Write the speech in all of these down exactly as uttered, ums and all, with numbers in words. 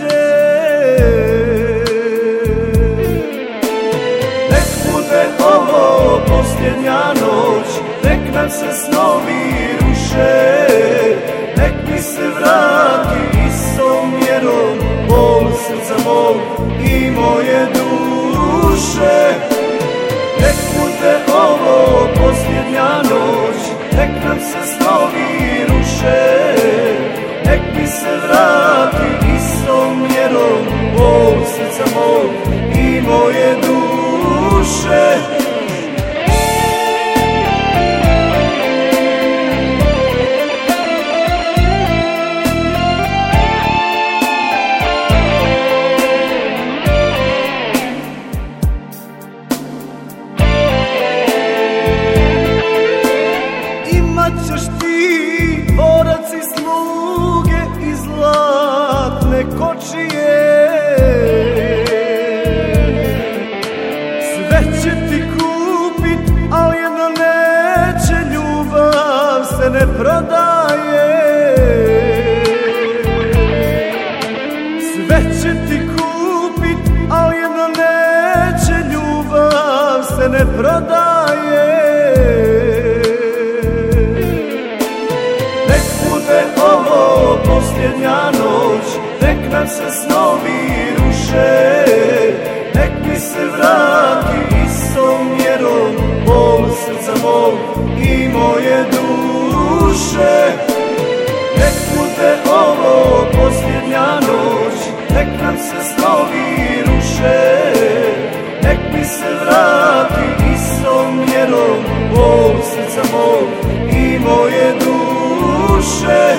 duše. Nek bude ovo posljednja noć, nek nam se snovi ruše. Nek mi se vrati istom mjerom bol srca mog i moje duše. Nek bude ovo posljednja noć, nek nam se snovi ruše. Nek mi se vrati istom mjerom bol srca mog i moje duše. Ćeš ti dvorac i sluge i zlatne kočije, sve će ti kupit, al jedno neće, ljubav se ne prodaje. Sve će ti kupit, al jedno neće, ljubav se ne prodaje. Ovo posljednja noć, nek nam se snovi ruše. Nek mi se vrati istom mjerom bol srca mog i moje duše. Nek bude ovo posljednja noć, nek nam se snovi ruše. Nek mi se vrati istom mjerom bol srca mog i moje duše.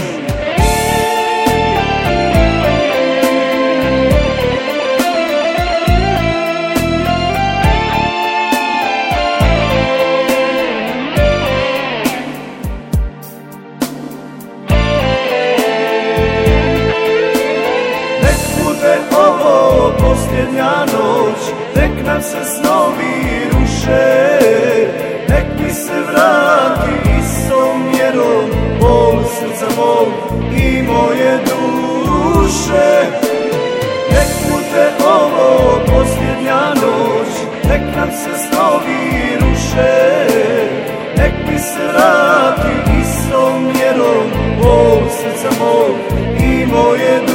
Ovo posljednja noć, nek nam se snovi ruše. Nek mi se vrati istom mjerom bol srca mog i moje duše. Nek bude ovo posljednja noć, nek nam se snovi ruše. Nek mi se vrati istom mjerom bol srca mog i moje duše.